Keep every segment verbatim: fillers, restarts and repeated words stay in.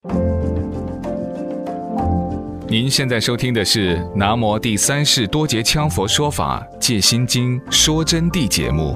您现在收听的是南无第三世多杰羌佛说法戒心经说真谛节目。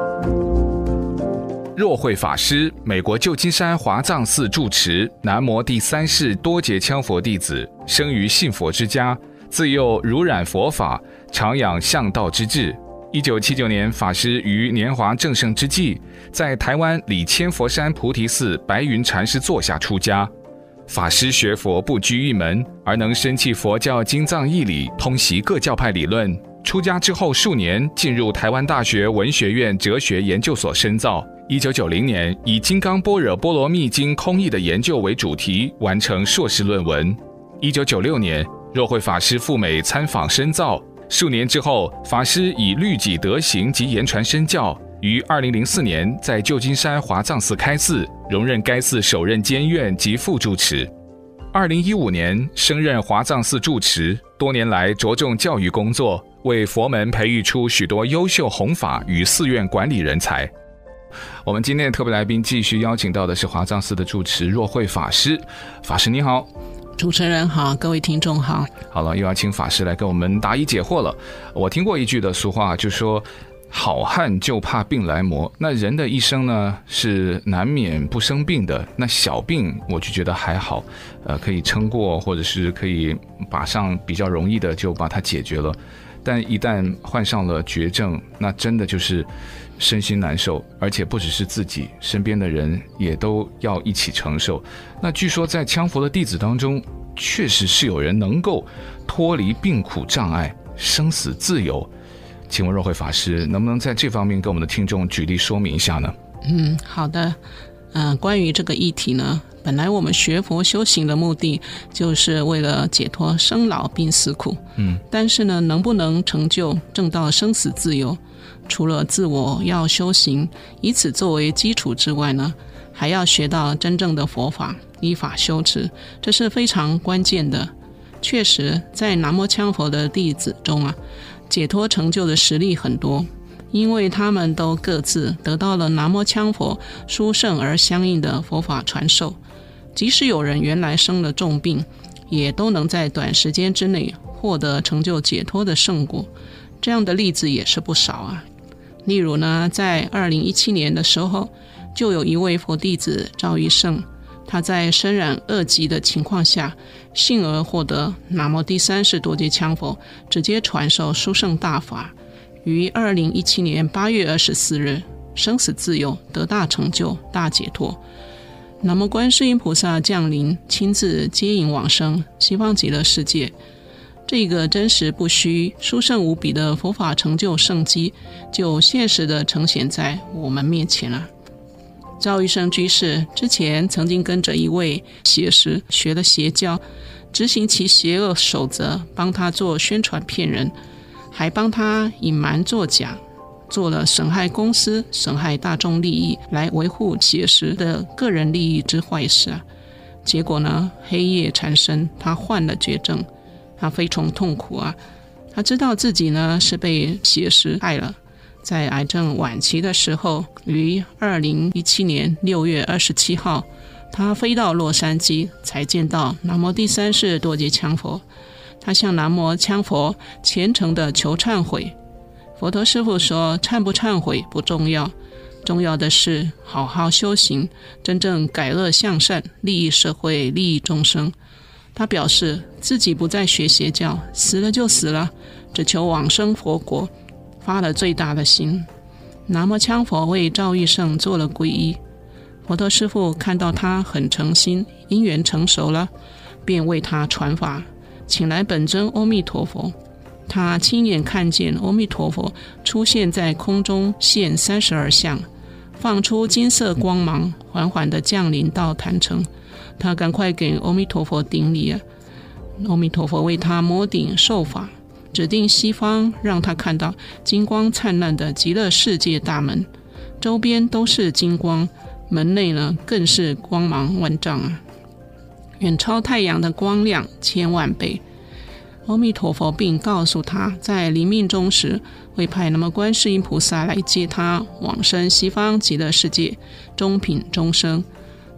若慧法师，美国旧金山华藏寺住持，南无第三世多杰羌佛弟子，生于信佛之家，自幼濡染佛法，常养向道之志。一九七九年，法师于年华正盛之际，在台湾里千佛山菩提寺白云禅师座下出家。法师学佛不拘一门，而能深契佛教经藏义理，通习各教派理论。出家之后数年，进入台湾大学文学院哲学研究所深造。一九九零年，以《金刚般若波罗蜜经》空义的研究为主题，完成硕士论文。一九九六年，若慧法师赴美参访深造。数年之后，法师以律己德行及言传身教，于二零零四年在旧金山华藏寺开寺，荣任该寺首任监院及副住持。二零一五年升任华藏寺住持，多年来着重教育工作，为佛门培育出许多优秀弘法与寺院管理人才。我们今天的特别来宾继续邀请到的是华藏寺的住持若慧法师。法师你好。 主持人好，各位听众好。 好了，又要请法师来给我们答疑解惑了。我听过一句的俗话，就说好汉就怕病来磨。那人的一生呢，是难免不生病的。那小病我就觉得还好，呃，可以撑过，或者是可以马上比较容易的就把它解决了。但一旦患上了绝症，那真的就是身心难受，而且不只是自己，身边的人也都要一起承受。那据说在羌佛的弟子当中，确实是有人能够脱离病苦障碍，生死自由。请问若慧法师，能不能在这方面跟我们的听众举例说明一下呢？ 嗯，好的。呃，关于这个议题呢，本来我们学佛修行的目的就是为了解脱生老病死苦。嗯，但是呢，能不能成就证到生死自由，除了自我要修行，以此作为基础之外呢，还要学到真正的佛法，依法修持，这是非常关键的。确实，在南无羌佛的弟子中啊，解脱成就的实力很多。因为他们都各自得到了南无羌佛殊胜而相应的佛法传授，即使有人原来生了重病，也都能在短时间之内获得成就解脱的圣果。这样的例子也是不少啊。例如呢，在二零一七年的时候，就有一位佛弟子赵玉胜，他在身染恶疾的情况下，幸而获得南无第三世多杰羌佛直接传授殊胜大法，于二零一七年八月二十四日生死自由，得大成就，大解脱。南无观世音菩萨降临，亲自接引往生西方极乐世界。这个真实不虚、殊胜无比的佛法成就圣迹，就现实的呈现在我们面前了。赵玉生居士之前曾经跟着一位邪师学了邪教，执行其邪恶守则，帮他做宣传骗人，还帮他隐瞒作假，做了损害公司、损害大众利益，来维护邪师的个人利益之坏事啊！结果呢，黑夜缠身，他患了绝症，他非常痛苦啊！他知道自己呢是被邪师害了，在癌症晚期的时候，于二零一七年六月二十七号，他飞到洛杉矶，才见到南无第三世多杰羌佛。他向南无羌佛虔诚的求忏悔。佛陀师父说，忏不忏悔不重要，重要的是好好修行，真正改恶向善，利益社会，利益众生。他表示自己不再学邪教，死了就死了，只求往生佛国，发了最大的心。南无羌佛为赵玉胜做了皈依。佛陀师父看到他很诚心，因缘成熟了，便为他传法，请来本尊阿弥陀佛。他亲眼看见阿弥陀佛出现在空中，现三十二相，放出金色光芒，缓缓地降临到坛城。他赶快给阿弥陀佛顶礼啊！阿弥陀佛为他摩顶受法，指定西方，让他看到金光灿烂的极乐世界大门，周边都是金光，门内呢更是光芒万丈啊，远超太阳的光亮千万倍。阿弥陀佛并告诉他，在临命终时会派那么观世音菩萨来接他往生西方极乐世界，终品终生。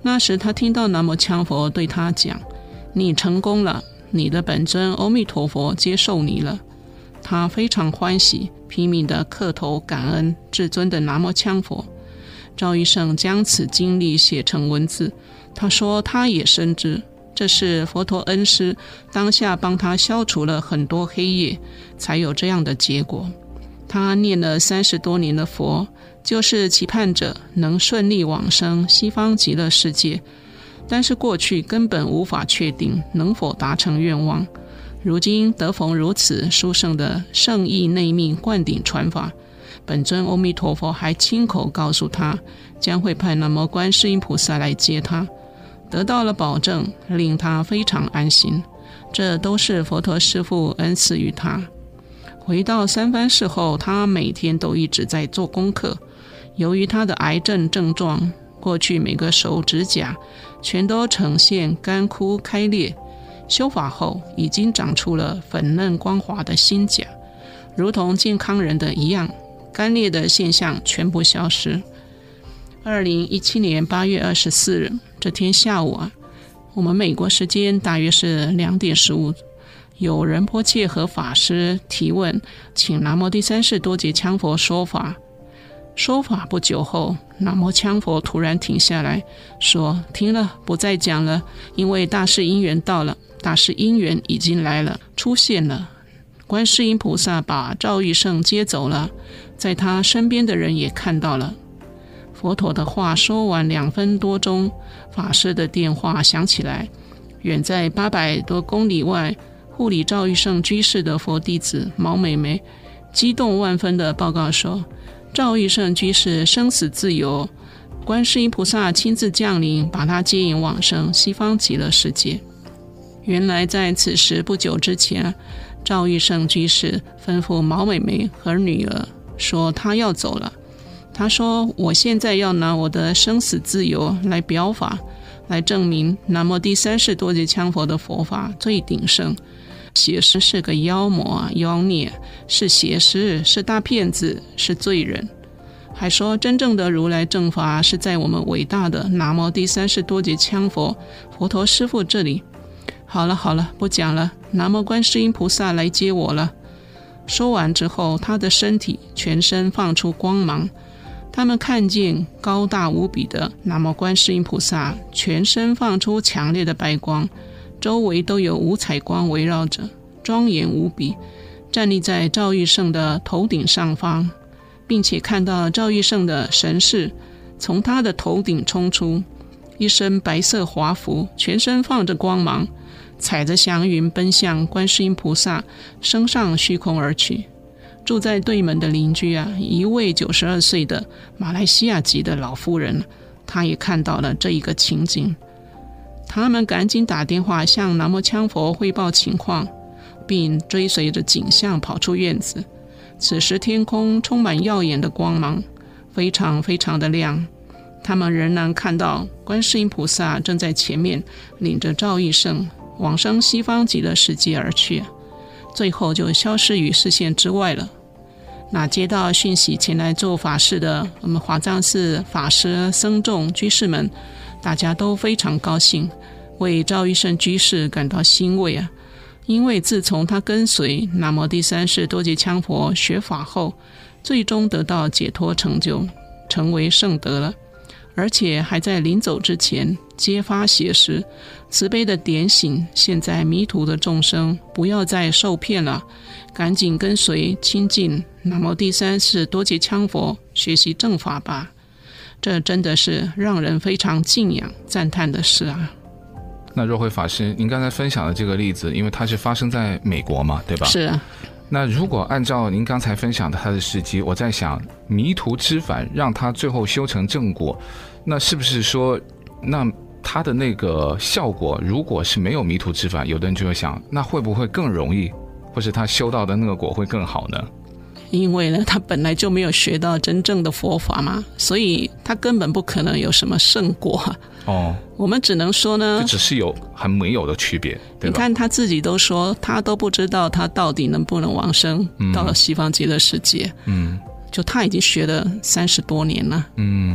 那时他听到南无羌佛对他讲，你成功了，你的本尊阿弥陀佛接受你了。他非常欢喜，拼命地磕头感恩至尊的南无羌佛。赵医生将此经历写成文字，他说他也深知这是佛陀恩师当下帮他消除了很多黑夜，才有这样的结果。他念了三十多年的佛，就是期盼着能顺利往生西方极乐世界，但是过去根本无法确定能否达成愿望。如今得逢如此殊胜的圣意内密灌顶传法，本尊阿弥陀佛还亲口告诉他，将会派南无观世音菩萨来接他，得到了保证，令他非常安心。这都是佛陀师父恩赐于他。回到三藩市后，他每天都一直在做功课。由于他的癌症症状，过去每个手指甲全都呈现干枯开裂，修法后已经长出了粉嫩光滑的新甲，如同健康人的一样，干裂的现象全部消失。二零一七年八月二十四日这天下午啊，我们美国时间大约是两点十五，有仁波切和法师提问，请南无第三世多杰羌佛说法。说法不久后，南无羌佛突然停下来说，停了，不再讲了，因为大事因缘到了，大事因缘已经来了，出现了。观世音菩萨把赵玉胜接走了，在他身边的人也看到了。佛陀的话说完两分多钟，法师的电话响起来，远在八百多公里外护理赵玉胜居士的佛弟子毛美眉激动万分地报告说，赵玉胜居士生死自由，观世音菩萨亲自降临，把他接引往生西方极乐世界。原来在此时不久之前，赵玉胜居士吩咐毛美眉和女儿说他要走了。他说，我现在要拿我的生死自由来表法，来证明南无第三世多杰羌佛的佛法最鼎盛。邪师是个妖魔妖孽，是邪师，是大骗子，是罪人。还说真正的如来正法是在我们伟大的南无第三世多杰羌佛佛陀师父这里。好了好了，不讲了，南无观世音菩萨来接我了。说完之后，他的身体全身放出光芒，他们看见高大无比的南无观世音菩萨全身放出强烈的白光，周围都有五彩光围绕着，庄严无比，站立在赵玉胜的头顶上方，并且看到赵玉胜的神识从他的头顶冲出，一身白色华服，全身放着光芒，踩着祥云奔向观世音菩萨，升上虚空而去。住在对门的邻居啊，一位九十二岁的马来西亚籍的老妇人，她也看到了这一个情景。他们赶紧打电话向南无羌佛汇报情况，并追随着景象跑出院子。此时天空充满耀眼的光芒，非常非常的亮。他们仍然看到观世音菩萨正在前面领着赵玉胜往生西方极乐世界而去，最后就消失于视线之外了。那接到讯息前来做法事的我们华藏寺法师、僧众、居士们，大家都非常高兴，为赵玉胜居士感到欣慰啊！因为自从他跟随南无第三世多杰羌佛学法后，最终得到解脱成就，成为圣德了，而且还在临走之前揭发邪师，慈悲的点醒现在迷途的众生，不要再受骗了，赶紧跟随亲近南无第三世多杰羌佛，学习正法吧。这真的是让人非常敬仰赞叹的事啊。 那若慧法师，您刚才分享的这个例子，因为它是发生在美国嘛，对吧？ 是啊。 那如果按照您刚才分享的他的事迹，我在想，迷途知返让他最后修成正果，那是不是说，那他的那个效果，如果是没有迷途知返，有的人就会想，那会不会更容易，或是他修到的那个果会更好呢？ 因为呢，他本来就没有学到真正的佛法嘛，所以他根本不可能有什么圣果。 哦， 我们只能说呢， 就只是有和没有的区别，对吧？ 你看他自己都说，他都不知道他到底能不能往生、嗯、到了西方极乐世界。嗯，就他已经学了三十多年了。嗯，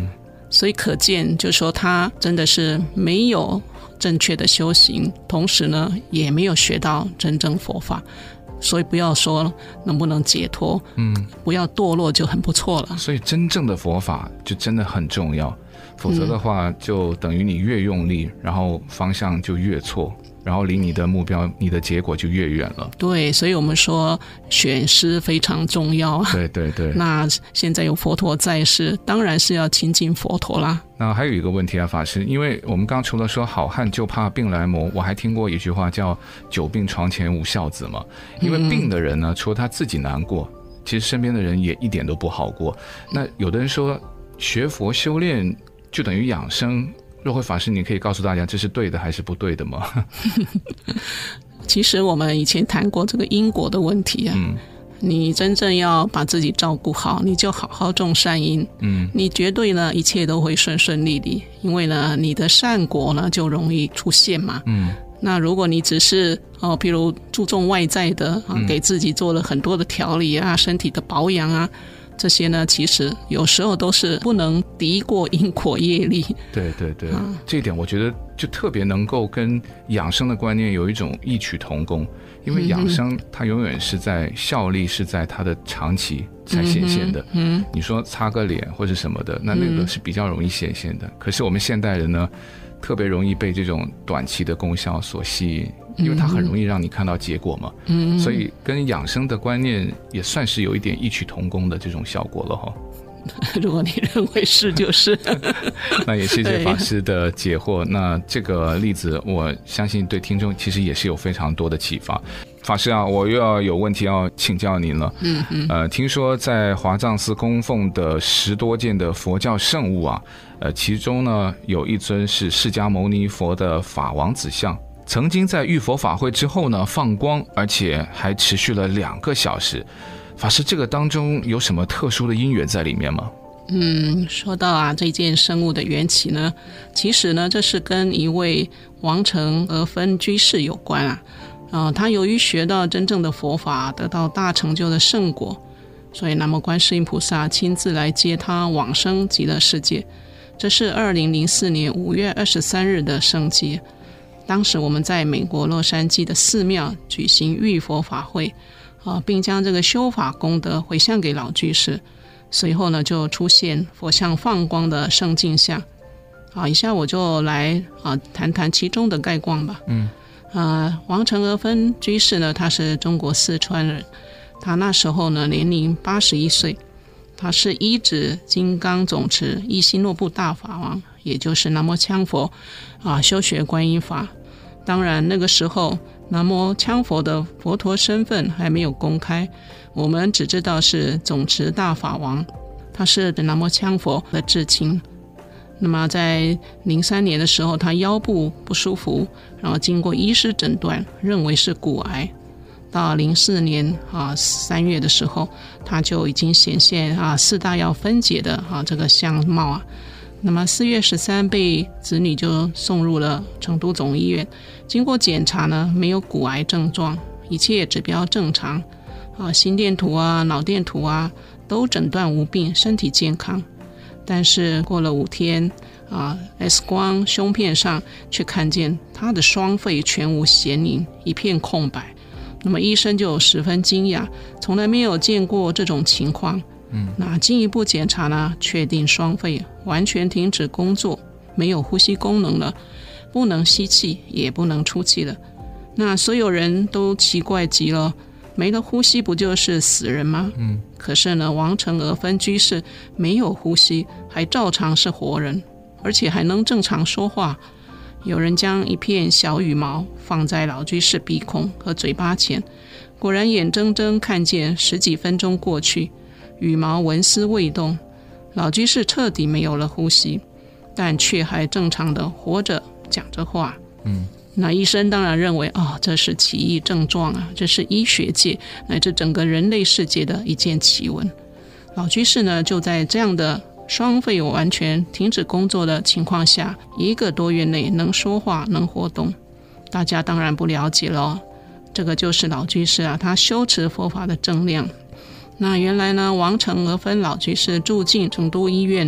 所以可见就是说他真的是没有正确的修行，同时呢也没有学到真正佛法，所以不要说能不能解脱，嗯，不要堕落就很不错了。 所以真正的佛法就真的很重要，否则的话就等于你越用力，然后方向就越错，然后离你的目标你的结果就越远了。 对，所以我们说选师非常重要。 对对对。 那现在有佛陀在世，当然是要亲近佛陀啦。 那还有一个问题啊，法师，因为我们刚刚除了说好汉就怕病来磨，我还听过一句话叫久病床前无孝子嘛。因为病的人呢，除了他自己难过，其实身边的人也一点都不好过。那有的人说学佛修炼就等于养生，若慧法师你可以告诉大家这是对的还是不对的吗？ 其实我们以前谈过这个因果的问题啊，嗯，你真正要把自己照顾好，你就好好种善因，嗯，你绝对呢一切都会顺顺利利，因为呢你的善果呢就容易出现嘛，嗯，那如果你只是哦，譬如注重外在的啊，给自己做了很多的调理啊，身体的保养啊，这些呢其实有时候都是不能敌过因果业力。 对对对，啊，这一点我觉得就特别能够跟养生的观念有一种异曲同工，因为养生它永远是在效力是在它的长期才显现的，嗯，你说擦个脸或者什么的，那那个是比较容易显现的，可是我们现代人呢特别容易被这种短期的功效所吸引，因为它很容易让你看到结果嘛，嗯，所以跟养生的观念也算是有一点异曲同工的这种效果了哈。 如果你认为是就是那也谢谢法师的解惑。那这个例子我相信对听众其实也是有非常多的启发。法师啊，我又要有问题要请教您了。嗯嗯。呃，听说在华藏寺供奉的十多件的佛教圣物啊，呃，其中呢有一尊是释迦牟尼佛的法王子像，曾经在浴佛法会之后呢放光，而且还持续了两个小时。法师，这个当中有什么特殊的因缘在里面吗？ 嗯，说到啊这件生物的缘起呢，其实呢这是跟一位王承而分居士有关啊。呃，他由于学到真正的佛法，得到大成就的圣果，所以南无观世音菩萨亲自来接他往生极乐世界。这是二零零四年五月二十三日的圣迹。当时我们在美国洛杉矶的寺庙举行浴佛法会，呃，并将这个修法功德回向给老居士。随后呢，就出现佛像放光的圣镜像。好，以下我就来啊谈谈其中的概况吧。嗯，呃，王承而分居士呢，他是中国四川人，他那时候呢年龄八十一岁，他是依止金刚总持一心诺布大法王，也就是南无羌佛啊，修学观音法。当然那个时候南无羌佛的佛陀身份还没有公开，我们只知道是总持大法王，他是南无羌佛的至亲。那么在零三年的时候，他腰部不舒服，然后经过医师诊断，认为是骨癌。到零四年啊三月的时候，他就已经显现啊四大要分解的啊这个相貌啊。那么四月十三被子女就送入了成都总医院，经过检查呢，没有骨癌症状，一切指标正常啊，心电图啊、脑电图啊都诊断无病，身体健康。但是过了五天啊 ，X 光胸片上却看见他的双肺全无显影，一片空白。那么医生就十分惊讶，从来没有见过这种情况。嗯，那进一步检查呢，确定双肺完全停止工作，没有呼吸功能了，不能吸气，也不能出气了。那所有人都奇怪极了。没了呼吸不就是死人吗？嗯，可是呢，王承而分居士没有呼吸，还照常是活人，而且还能正常说话。有人将一片小羽毛放在老居士鼻孔和嘴巴前，果然眼睁睁看见十几分钟过去，羽毛纹丝未动，老居士彻底没有了呼吸，但却还正常的活着，讲着话。嗯。那医生当然认为哦，这是奇异症状啊，这是医学界乃至整个人类世界的一件奇闻。老居士呢，就在这样的双肺完全停止工作的情况下，一个多月内能说话能活动。大家当然不了解了，这个就是老居士啊，他修持佛法的正量。那原来呢，王承而分老居士住进成都医院了，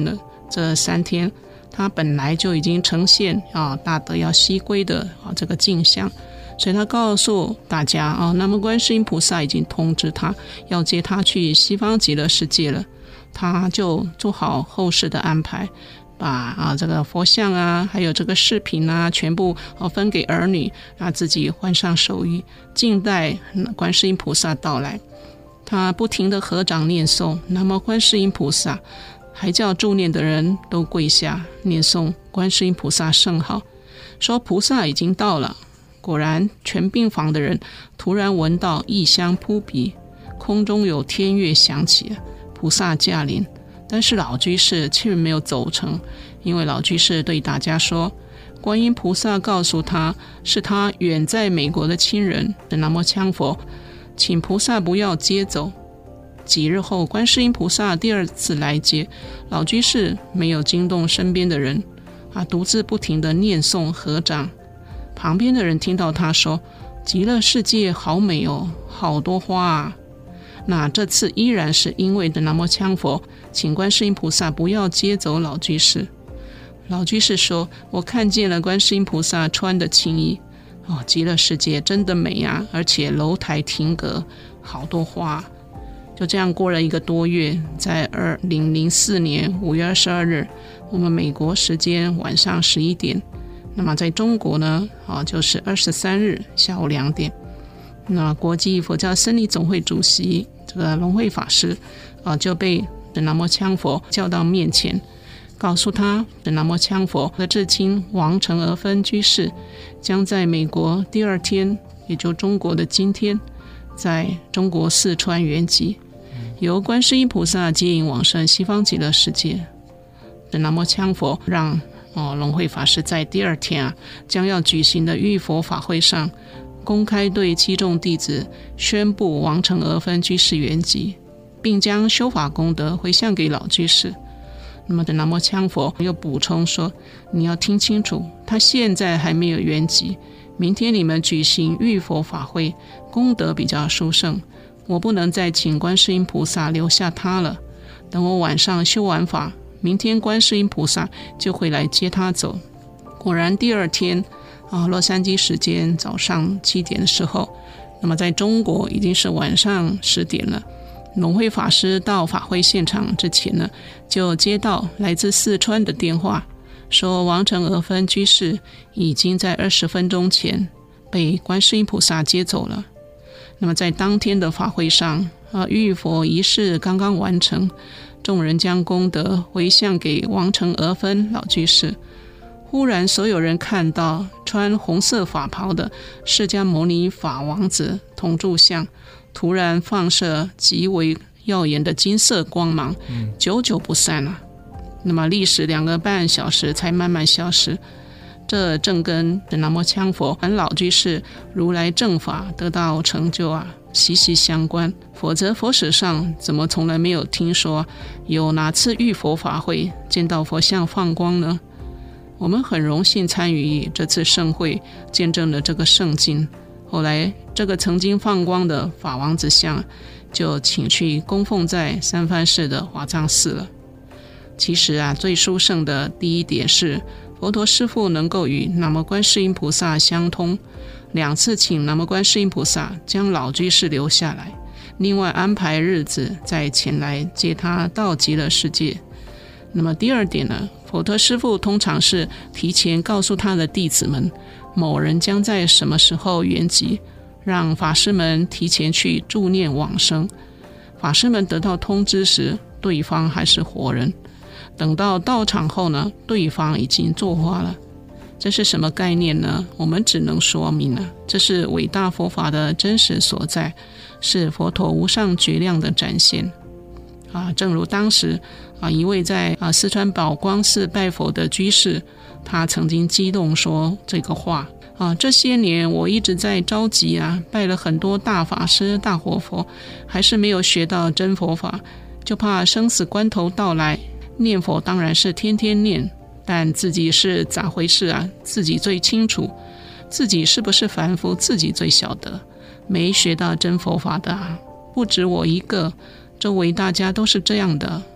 这三天他本来就已经呈现啊大德要西归的啊这个景象，所以他告诉大家啊，那么观世音菩萨已经通知他要接他去西方极乐世界了，他就做好后事的安排，把啊这个佛像啊还有这个饰品啊全部啊分给儿女，啊自己换上手衣，静待观世音菩萨到来。他不停地合掌念诵南无观世音菩萨，还叫助念的人都跪下念诵观世音菩萨圣号，说菩萨已经到了。果然全病房的人突然闻到异香扑鼻，空中有天乐响起，菩萨驾临。但是老居士却没有走成，因为老居士对大家说，观音菩萨告诉他是他远在美国的亲人的南无羌佛，请菩萨不要接走。几日后观世音菩萨第二次来接，老居士没有惊动身边的人，啊，独自不停地念诵合掌。旁边的人听到他说，极乐世界好美哦，好多花啊。那这次依然是因为的南无羌佛请观世音菩萨不要接走老居士。老居士说，我看见了观世音菩萨穿的青衣，哦，极乐世界真的美啊，而且楼台亭阁好多花。就这样过了一个多月，在二零零四年五月二十二日，我们美国时间晚上十一点，那么在中国呢，啊，就是二十三日下午两点，那国际佛教僧侣总会主席这个龙慧法师啊，就被南无羌佛叫到面前，告诉他南无羌佛的至亲王成而分居士将在美国第二天，也就中国的今天，在中国四川圆寂，由观世音菩萨接引往生西方极乐世界。南无羌佛让哦，龙慧法师在第二天啊，将要举行的浴佛法会上，公开对七众弟子宣布王成而分居士圆寂，并将修法功德回向给老居士。那么的南无羌佛又补充说，你要听清楚，他现在还没有圆寂，明天你们举行浴佛法会，功德比较殊胜，我不能再请观世音菩萨留下他了，等我晚上修完法，明天观世音菩萨就会来接他走。果然第二天啊，洛杉矶时间早上七点的时候，那么在中国已经是晚上十点了。龙慧法师到法会现场之前呢，就接到来自四川的电话，说王成而分居士已经在二十分钟前被观世音菩萨接走了。那么在当天的法会上啊，浴佛仪式刚刚完成，众人将功德回向给王成而分老居士。忽然所有人看到穿红色法袍的释迦牟尼法王子铜柱像突然放射极为耀眼的金色光芒，久久不散了。那么历时两个半小时才慢慢消失，这正跟南无羌佛和老居士如来正法得到成就啊息息相关，否则佛史上怎么从来没有听说有哪次浴佛法会见到佛像放光呢？我们很荣幸参与这次盛会，见证了这个圣境。后来这个曾经放光的法王子像就请去供奉在三藩市的华藏寺了。其实啊，最殊胜的第一点是佛陀师父能够与南无观世音菩萨相通，两次请南无观世音菩萨将老居士留下来，另外安排日子再前来接他到极乐世界。那么第二点呢，佛陀师父通常是提前告诉他的弟子们某人将在什么时候圆寂，让法师们提前去助念往生。法师们得到通知时，对方还是活人，等到到场后呢，对方已经作化了。这是什么概念呢？我们只能说明了，这是伟大佛法的真实所在，是佛陀无上觉量的展现啊。正如当时啊，一位在啊四川宝光寺拜佛的居士，他曾经激动说这个话啊，这些年我一直在着急啊，拜了很多大法师大活佛，还是没有学到真佛法，就怕生死关头到来，念佛当然是天天念，但自己是咋回事啊，自己最清楚，自己是不是凡夫自己最晓得，没学到真佛法的啊，不止我一个，周围大家都是这样的。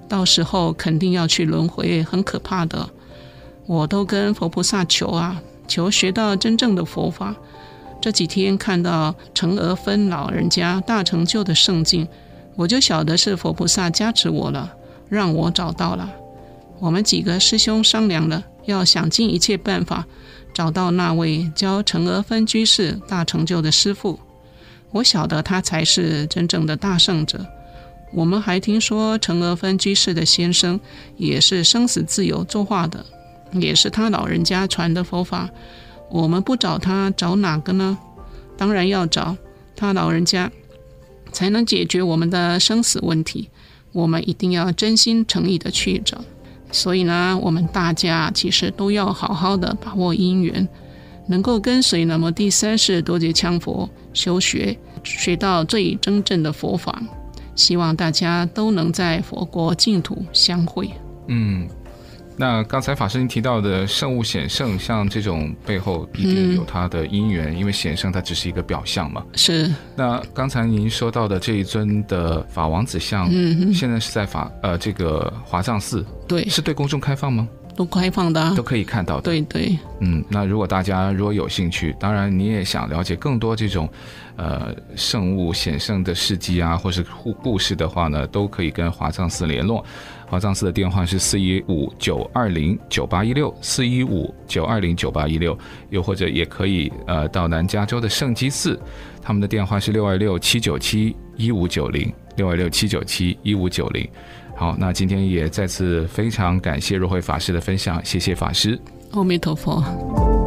到时候肯定要去轮回，很可怕的。我都跟佛菩萨求啊，求学到真正的佛法。这几天看到陈娥芬老人家大成就的圣境，我就晓得是佛菩萨加持我了，让我找到了。我们几个师兄商量了，要想尽一切办法找到那位教陈娥芬居士大成就的师父。我晓得他才是真正的大圣者。我们还听说陈娥芬居士的先生也是生死自由作画的，也是他老人家传的佛法。我们不找他，找哪个呢？当然要找他老人家，才能解决我们的生死问题。我们一定要真心诚意的去找。所以呢，我们大家其实都要好好的把握因缘，能够跟随南无第三世多杰羌佛修学，学到最真正的佛法。希望大家都能在佛国净土相会。 嗯，那刚才法师您提到的圣物显圣，像这种背后一定有它的因缘、嗯、因为显圣它只是一个表象嘛。 是。 那刚才您说到的这一尊的法王子像、嗯、现在是在法呃这个华藏寺， 对， 是对公众开放吗？ 都开放的、啊、 都可以看到的。 对对。 嗯，那如果大家如果有兴趣，当然你也想了解更多这种呃圣物显圣的事迹啊，或是故事的话呢，都可以跟华藏寺联络。华藏寺的电话是四一五九二零九八一六四一五九二零九八一六，又或者也可以呃到南加州的圣基寺，他们的电话是六二六七九七一五九零六二六七九七一五九零。好，那今天也再次非常感谢若慧法师的分享，谢谢法师。 阿弥陀佛。